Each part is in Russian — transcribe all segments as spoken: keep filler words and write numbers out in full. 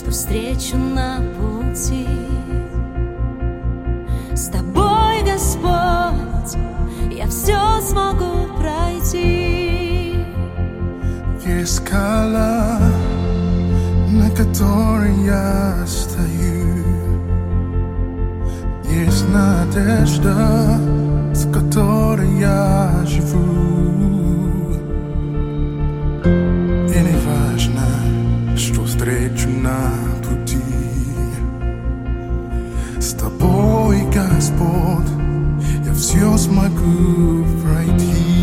что встречу на пути. С тобой, Господь, я все смогу пройти. Есть скала, на которой я стою. Есть надежда, с которой я живу. И не важно, что встречу на пути. С тобой, Господь, я все смогу пройти.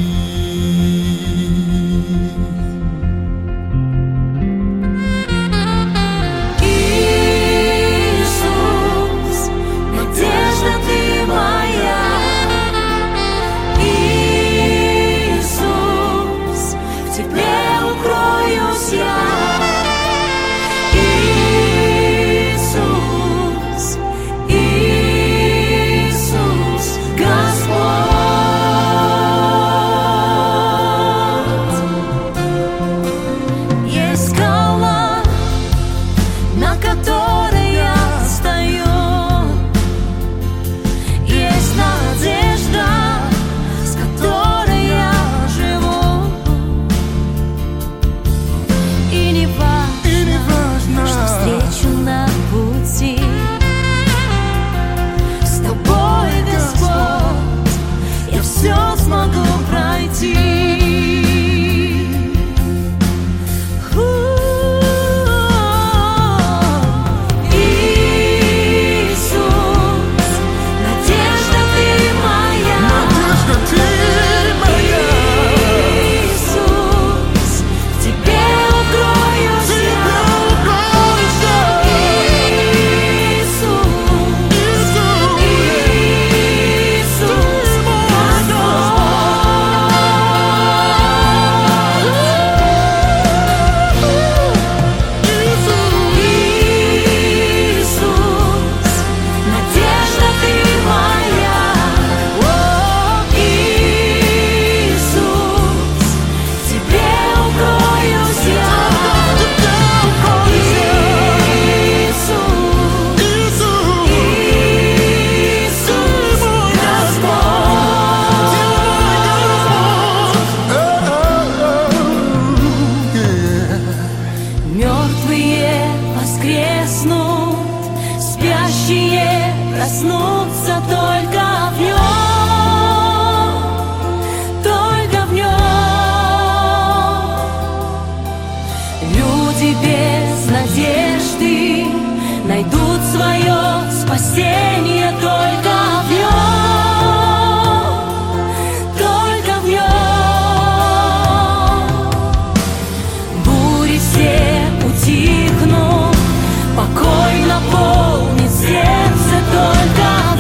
Воскреснут, спящие проснутся только в нем, только в нем. Люди без надежды найдут свое спасение только в нем, только в нем. Бури все утихнут, покой наполнит сердце только в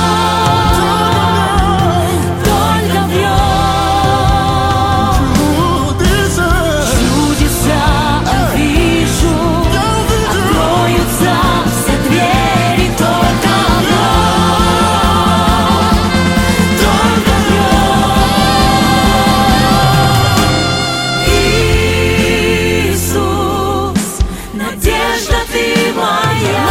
нем, только в нем. Чудеса я вижу, откроются все двери только в нем, только в нем. Иисус, надежда ты моя.